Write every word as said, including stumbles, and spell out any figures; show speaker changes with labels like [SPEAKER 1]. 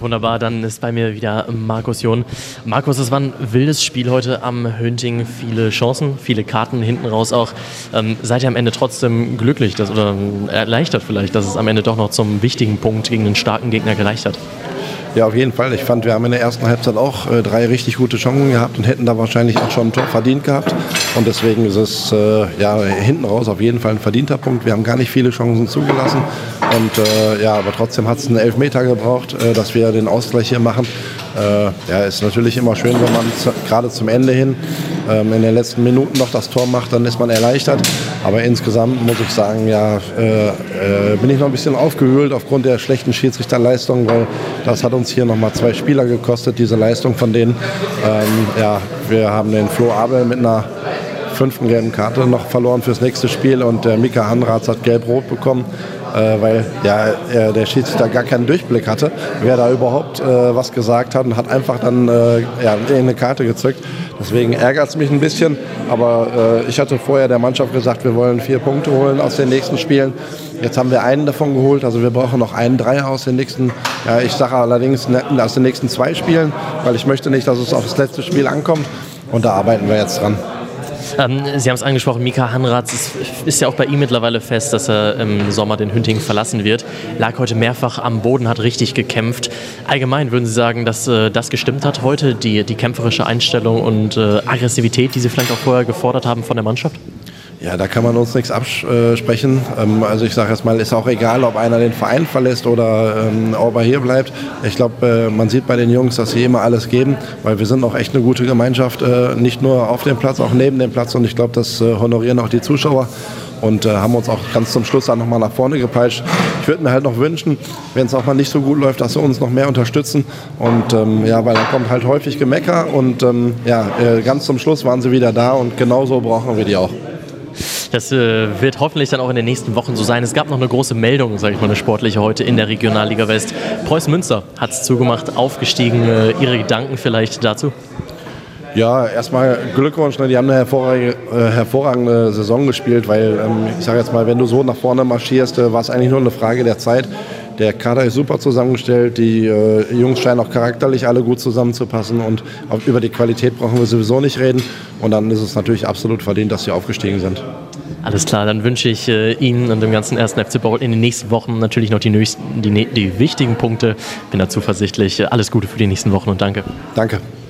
[SPEAKER 1] wunderbar. Dann ist bei mir wieder Markus John. Markus, es war ein wildes Spiel heute am Hünting. Viele Chancen, viele Karten hinten raus auch. Ähm, seid ihr am Ende trotzdem glücklich dass, oder erleichtert vielleicht, dass es am Ende doch noch zum wichtigen Punkt gegen einen starken Gegner gereicht hat?
[SPEAKER 2] Ja, auf jeden Fall. Ich fand, wir haben in der ersten Halbzeit auch äh, drei richtig gute Chancen gehabt und hätten da wahrscheinlich auch schon ein Tor verdient gehabt. Und deswegen ist es äh, ja, hinten raus auf jeden Fall ein verdienter Punkt. Wir haben gar nicht viele Chancen zugelassen. Und äh, ja, aber trotzdem hat es einen Elfmeter gebraucht, äh, dass wir den Ausgleich hier machen. Äh, ja, ist natürlich immer schön, wenn man gerade zum Ende hin ähm, in den letzten Minuten noch das Tor macht, dann ist man erleichtert. Aber insgesamt muss ich sagen, ja, äh, äh, bin ich noch ein bisschen aufgewühlt aufgrund der schlechten Schiedsrichterleistung, weil das hat uns hier nochmal zwei Spieler gekostet, diese Leistung von denen. Ähm, ja, wir haben den Flo Abel mit einer fünften gelben Karte noch verloren fürs nächste Spiel und der Mika Hanratz hat gelb-rot bekommen, äh, weil ja, äh, der Schiedsrichter gar keinen Durchblick hatte, wer da überhaupt äh, was gesagt hat und hat einfach dann äh, ja, eine Karte gezückt. Deswegen ärgert es mich ein bisschen, aber äh, ich hatte vorher der Mannschaft gesagt, wir wollen vier Punkte holen aus den nächsten Spielen. Jetzt haben wir einen davon geholt, also wir brauchen noch einen Dreier aus den nächsten, ja, ich sage allerdings aus den nächsten zwei Spielen, weil ich möchte nicht, dass es auf das letzte Spiel ankommt und da arbeiten wir jetzt dran.
[SPEAKER 1] Ähm, Sie haben es angesprochen, Mika Hanratz, es ist ja auch bei ihm mittlerweile fest, dass er im Sommer den Hünting verlassen wird. Lag heute mehrfach am Boden, hat richtig gekämpft. Allgemein würden Sie sagen, dass äh, das gestimmt hat heute, die, die kämpferische Einstellung und äh, Aggressivität, die Sie vielleicht auch vorher gefordert haben von der Mannschaft?
[SPEAKER 2] Ja, da kann man uns nichts absprechen. Also ich sage jetzt mal, ist auch egal, ob einer den Verein verlässt oder ähm, ob er hier bleibt. Ich glaube, man sieht bei den Jungs, dass sie immer alles geben, weil wir sind auch echt eine gute Gemeinschaft, nicht nur auf dem Platz, auch neben dem Platz. Und ich glaube, das honorieren auch die Zuschauer und äh, haben uns auch ganz zum Schluss dann nochmal nach vorne gepeitscht. Ich würde mir halt noch wünschen, wenn es auch mal nicht so gut läuft, dass sie uns noch mehr unterstützen. Und ähm, ja, weil da kommt halt häufig Gemecker und ähm, ja, äh, ganz zum Schluss waren sie wieder da und genauso brauchen wir die auch.
[SPEAKER 1] Das äh, wird hoffentlich dann auch in den nächsten Wochen so sein. Es gab noch eine große Meldung, sage ich mal, eine sportliche heute in der Regionalliga West. Preußen Münster hat es zugemacht, aufgestiegen. Äh, Ihre Gedanken vielleicht dazu?
[SPEAKER 2] Ja, erstmal Glückwunsch. Ne? Die haben eine hervorragende, äh, hervorragende Saison gespielt, weil ähm, ich sage jetzt mal, wenn du so nach vorne marschierst, äh, war es eigentlich nur eine Frage der Zeit. Der Kader ist super zusammengestellt, die äh, Jungs scheinen auch charakterlich alle gut zusammenzupassen und auf, über die Qualität brauchen wir sowieso nicht reden. Und dann ist es natürlich absolut verdient, dass sie aufgestiegen sind.
[SPEAKER 1] Alles klar, dann wünsche ich äh, Ihnen und dem ganzen ersten F C Bocholt in den nächsten Wochen natürlich noch die, nächsten, die, die wichtigen Punkte. Bin da zuversichtlich. Alles Gute für die nächsten Wochen und danke.
[SPEAKER 2] Danke.